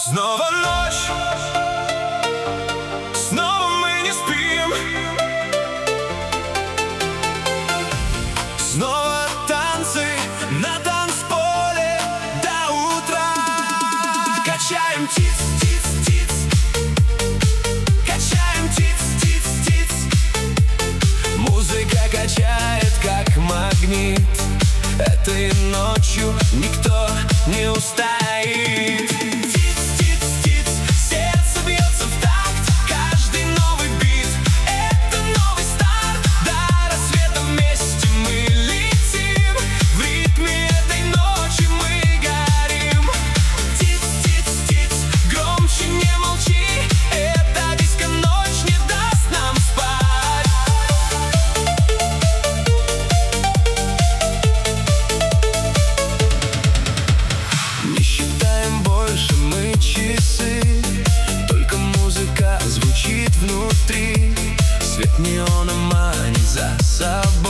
Снова ночь, снова мы не спим. Снова танцы на танцполе до утра. Качаем тиц, тиц, тиц. Качаем тиц, тиц, тиц. Музыка качает как магнит. Этой ночью никто не устоит. Внутри свет неона манит за собой.